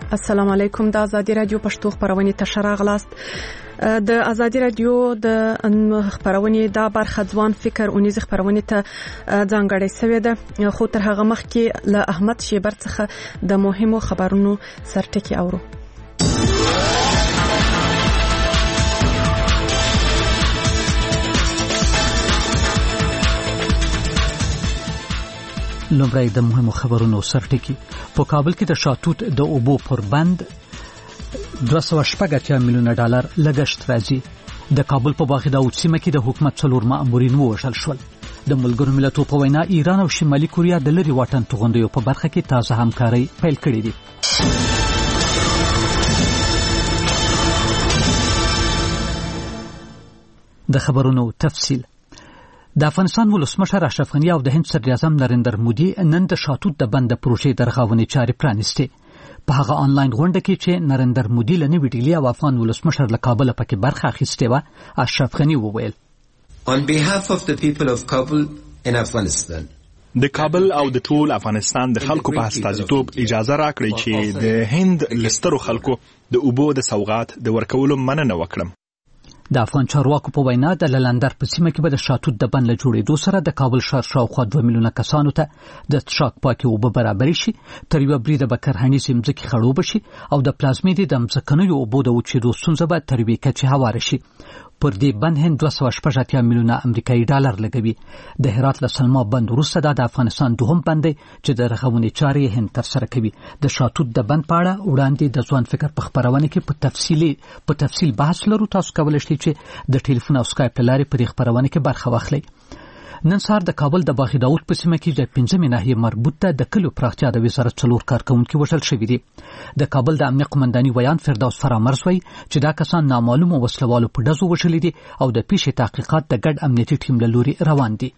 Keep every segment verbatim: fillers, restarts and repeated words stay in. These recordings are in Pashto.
السلام علیکم. د ازادي رادیو پښتو خبرونه ته شراغلاست. د ازادي رادیو د خبرونه د برخه ځوان فکر اونیز خبرونه ته ځانګړې شوې ده، خو تر هغه مخکې له احمد شیبر څخه د مهمو خبرونو سرټکی اورو. لومړی د مهمو خبرونو سرټکی. په کابل کې د شاتوت د اوبو پر بند دوه سوه شپږ اتیا میلیونه ډالر لګښت راځي. د کابل په باغ داود سیمه کې د حکومت څلور مامورین ووژل شول. د ملګرو ملتونو په وینا ایران او شمالي کوریا د لري واټن توغندیو په برخه کې تازه همکاري پیل کړې دي. د خبرونو تفصیل. د افغانستان ولسمشر اشرف غنی او د هند صدر اعظم نریندر مودي نن د شاتوت د بند پروژې د رغونې چارې پرانیستې. په هغه آنلاین غونډه کې چې نریندر مودي له نوې ډیلي او افغان ولسمشر له کابل پکې برخه اخیستې و، اشرف غنی وویل: On behalf of the people of Kabul in Afghanistan, د کابل او د ټول افغانستان د خلکو په استازیتوب اجازه راکړئ چې د هند لسترو خلکو د اوبو د سوغات د ورکولو مننه وکړم. د افغان چارواکو په وینا د لندر په سیمه کې به د شاتوت د بند له جوړېدو سره د کابل ښار شاوخوا دوه میلیونه کسانو ته د څښاک پاکې اوبه برابرې شي، تر یوه بریده به کرهڼیزې مځکې خړوبه شي او د پلازمېنې د مځکنیو اوبو د وچېدو ستونزه به تر یوې کچې هواره شي. پر دې بند هند دوه سوه شپږ اتیا میلیونه امریکایي ډالر لګوي. د هرات له سلما بند وروسته دا د افغانستان دوهم بند دی چې د رغونې چارې هند ترسره کوي. د شاتوت د بند په اړه وړاندې د ځوان فکر په خبرونه کې په تفصیلي په تفصیل بحث لرو. تاسو کولی شئ چې د ټلیفون او سکایپ له لارې په دې خبرونه کې برخه واخلئ. نن سهار د کابل د باغ داود په سیمه کې د پنځمې ناحیې مربوط ته د کلیو پراختیا د وزارت څلور کارکوونکي وژل شوي دي. د کابل د امنیه قمنداني ویان فردوس فرامرز وایي چې دا کسان نامعلومو وسلوالو په ډزو وژلي دي او د پیښې تحقیقات د ګډ امنیتي ټیم له لوري روان دي.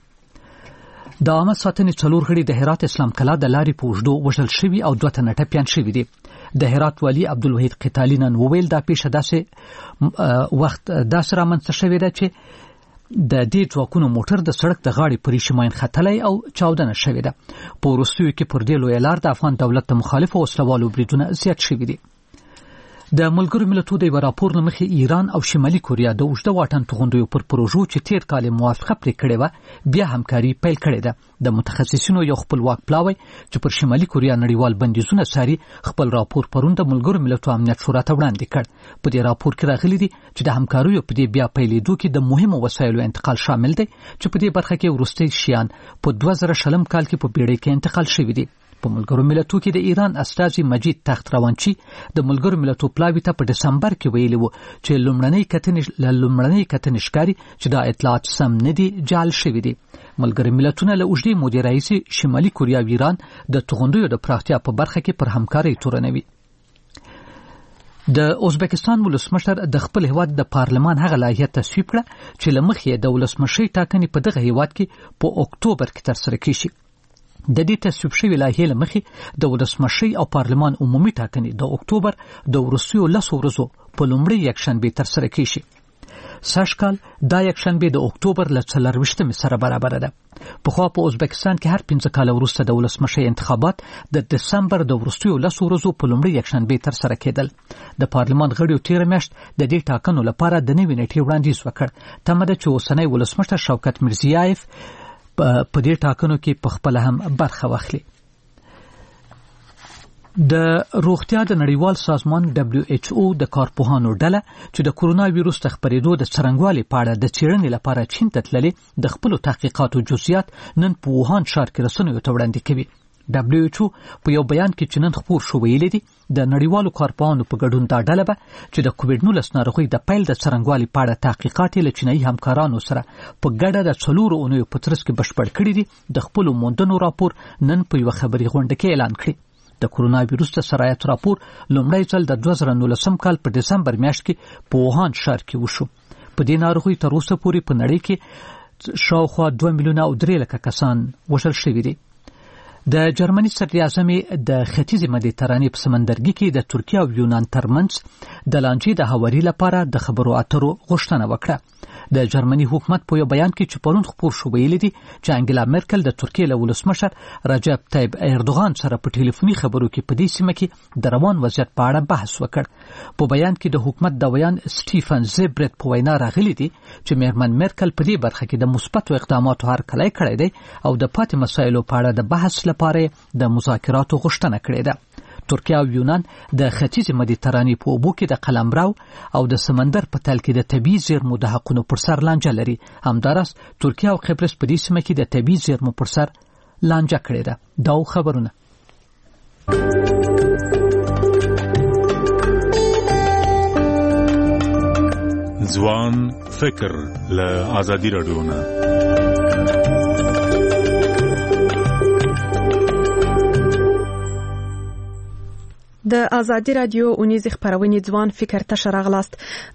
د عامه ساتنې څلور غړي د هرات اسلام کلا د لارې په اوږدو وژل شوي او دوه تنه ټپیان شوي دي. د هرات والي عبدالوحید قتالي نن وویل دا پیښه داسې وخت داسې رامنځته شوې ده چې د دې ځواکونو موټر د سړک د غاړې پرې شماین ختلی او چاودنه شوې ده. په وروستیو کې پر دې لویه لار د افغان دولت د مخالفو وسلوالو بریدونه زیات شوي دي. د ملګرو ملتونو د یوه راپور له مخې ایران او شمالي کوریا د اوږده واټن توغندیو پر پروژو چې تېر کال موافقه پرې کړې وه بیا همکاري پیل کړې ده. د متخصصینو یو خپلواک پلاوی چې پر شمالي کوریا نړیوال بندیزونه څاري خپل راپور پرون د ملګرو ملتونو امنیت شورا ته وړاندې کړ. په دې راپور کې راغلي دي چې د همکاریو په دې بیا پیلېدو کې د مهمو وسایلو انتقال شامل دی چې په دې برخه کې وروستي شیان په دوه زره شلم کال کې په بیړۍ کې انتقال شوي دي. په ملګرو ملتونو کې د ایران استازي مجید تخت روانچی د ملګرو ملتونو پلاوی ته په دسمبر کې ویلي وو چې لومړنۍ کتنې لومړنۍ کتنې ښکاري چې دا اطلاعات سم نه دي جعل شوي دي. ملګرو ملتونو له اوږدې مودې راهیسې شمالي کوریا او ایران د توغندیو د پراختیا په برخه کې پر همکارۍ تورنوي. د ازبکستان ولسمشر د خپل هیواد د پارلمان هغه لایحه تصویب کړه چې له مخې د ولسمشۍ ټاکنې په دغه هیواد کې په اکتوبر کې ترسره کیږي. د دې تصویب شوې لایحې له مخې د ولسمشۍ او پارلمان عمومي ټاکنې د اکتوبر د وروستیو لسو ورځو په لومړۍ یکشنبې ترسره کیږي. سږکال دا یکشنبې د اکتوبر له څلرویشتمې سره برابره ده. پخوا په ازبکستان کې هر پنځه کاله وروسته د ولسمشۍ انتخابات د دسمبر د وروستیو لسو ورځو په لومړۍ یکشنبې ترسره کېدل. د پارلمان غړیو تېره میاشت د دې ټاکنو لپاره د نوې نیټې وړاندیز وکړ. تمه ده چې اوسنی ولسمشر شوکت میرزیایف په دې ټاکنو کې په خپل هم برخه واخلي. د روغتیا د نړیوال سازمان دبلیو ایچ او د کارپوهانو ډله چې د کورونا ویروس د خپرېدو د څرنګوالي په اړه د څېړنې لپاره چین ته تللې د خپلو تحقیقاتو جزئیات نن په ووهان ښار کې رسنیو ته وړاندې کوي. دبلیو ایچ او په یو بیان کې چې نن خپور شو ویلي دي د نړیوالو کارپوهانو په ګډون دا ډله به چې د کووډ نولس ناروغۍ د پیل د څرنګوالي په اړه تحقیقات له چینایي همکارانو سره په ګډه د څلورو اونیو په ترڅ کې بشپړ کړي دي. د خپلو موندنو راپور نن په یوه خبري غونډه کې اعلان کړی. د کورونا ویروس د سرایت راپور لومړی ځل د دوه زره نولسم کال په دسمبر میاشت کې په ووهان ښار کې وشو. په دې ناروغۍ تر اوسه پورې په نړۍ کې شاوخوا دوه میلیونه او درې لکه کسان وژل شوي دي. د جرمني صدر اعظم د ختیځ مدیترانې په سمندرګي کې د ترکیه او یونان ترمنځ د لانجې د هواري لپاره د خبرو اترو غوښتنه وکړه. د جرمني حکومت په یو بیان کې چې پرون خبر شو ویلي دي چې انګلا مرکل د ترکیې له ولسمشر رجب طیب اردوغان سره په ټلیفوني خبرو کې په دې سیمه کې د روان وضعیت په اړه بحث وکړ. په بیان کې د حکومت د ویان سټیفن زیبرت په وینا راغلي دي چې میرمن مرکل په دې برخه کې د مثبتو اقداماتو هرکلی کړی دی او د پاتې مسایلو په اړه د بحث لپاره د مذاکراتو غوښتنه کړې ده. ترکیه او یونان د ختیځ مدیترانې په اوبو کې د قلمرو او د سمندر په تل کې د طبیعي زیرمو د حقونو پر سر لانجه لري. همداراز ترکیه او قبرس په دې سیمه کې د طبیعي زیرمو پر سر لانجه کړې ده. دا خبرونه ځوان فکر له آزادي رادیو نه. د ازادي رادیو اونیز خبرونه ځوان فکر ته شرغلاست.